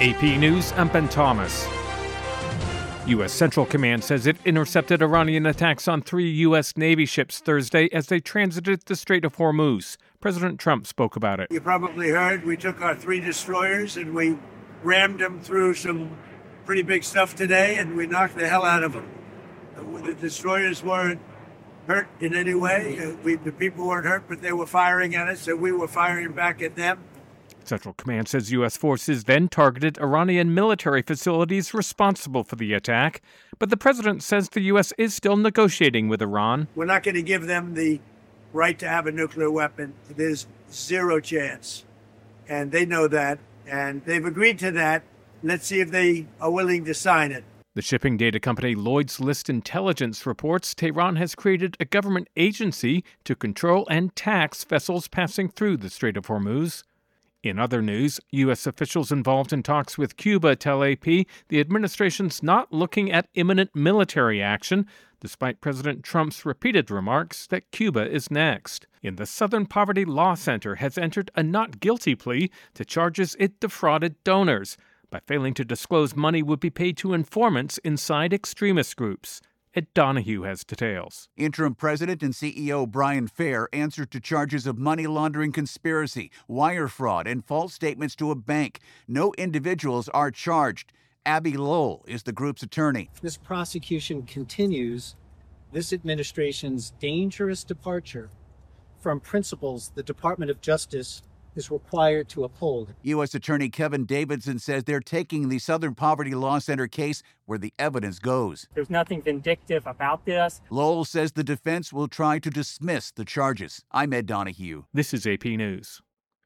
AP News, I'm Ben Thomas. U.S. Central Command says it intercepted Iranian attacks on 3 U.S. Navy ships Thursday as they transited the Strait of Hormuz. President Trump spoke about it. You probably heard we took our 3 destroyers and we rammed them through some pretty big stuff today, and we knocked the hell out of them. The destroyers weren't hurt in any way. The people weren't hurt, but they were firing at us, and we were firing back at them. Central Command says U.S. forces then targeted Iranian military facilities responsible for the attack, but the president says the U.S. is still negotiating with Iran. We're not going to give them the right to have a nuclear weapon. There's zero chance, and they know that, and they've agreed to that. Let's see if they are willing to sign it. The shipping data company Lloyd's List Intelligence reports Tehran has created a government agency to control and tax vessels passing through the Strait of Hormuz. In other news, U.S. officials involved in talks with Cuba tell AP the administration's not looking at imminent military action, despite President Trump's repeated remarks that Cuba is next. And the Southern Poverty Law Center has entered a not guilty plea to charges it defrauded donors by failing to disclose money would be paid to informants inside extremist groups. Ed Donahue has details. Interim President and CEO Brian Fair answered to charges of money laundering conspiracy, wire fraud, and false statements to a bank. No individuals are charged. Abby Lowell is the group's attorney. This prosecution continues this administration's dangerous departure from principles the Department of Justice is required to uphold. U.S. Attorney Kevin Davidson says they're taking the Southern Poverty Law Center case where the evidence goes. There's nothing vindictive about this. Lowell says the defense will try to dismiss the charges. I'm Ed Donahue. This is AP News.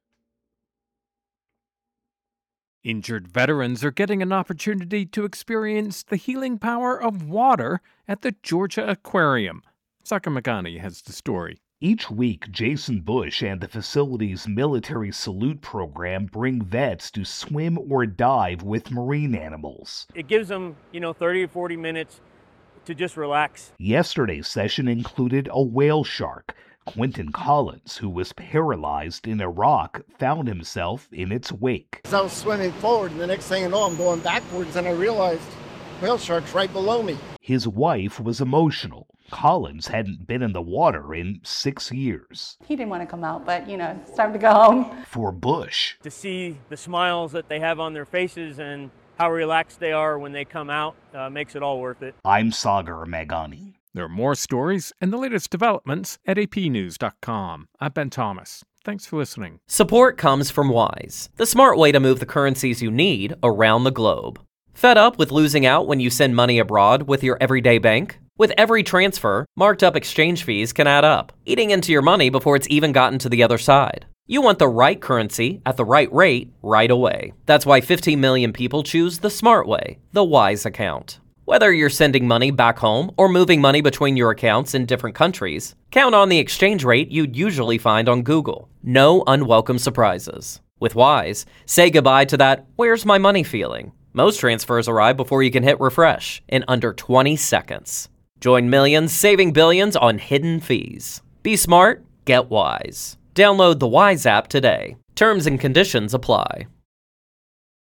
Injured veterans are getting an opportunity to experience the healing power of water at the Georgia Aquarium. Saka Magani has the story. Each week, Jason Bush and the facility's military salute program bring vets to swim or dive with marine animals. It gives them, 30 or 40 minutes to just relax. Yesterday's session included a whale shark. Quentin Collins, who was paralyzed in Iraq, found himself in its wake. As I was swimming forward, and the next thing I know, I'm going backwards, and I realized whale shark's right below me. His wife was emotional. Collins hadn't been in the water in 6 years. He didn't want to come out, but, it's time to go home. For Bush, to see the smiles that they have on their faces and how relaxed they are when they come out makes it all worth it. I'm Sagar Magani. There are more stories and the latest developments at apnews.com. I'm Ben Thomas. Thanks for listening. Support comes from Wise, the smart way to move the currencies you need around the globe. Fed up with losing out when you send money abroad with your everyday bank? With every transfer, marked up exchange fees can add up, eating into your money before it's even gotten to the other side. You want the right currency at the right rate right away. That's why 15 million people choose the smart way, the Wise account. Whether you're sending money back home or moving money between your accounts in different countries, count on the exchange rate you'd usually find on Google. No unwelcome surprises. With Wise, say goodbye to that "where's my money" feeling. Most transfers arrive before you can hit refresh in under 20 seconds. Join millions saving billions on hidden fees. Be smart, get Wise. Download the Wise app today. Terms and conditions apply.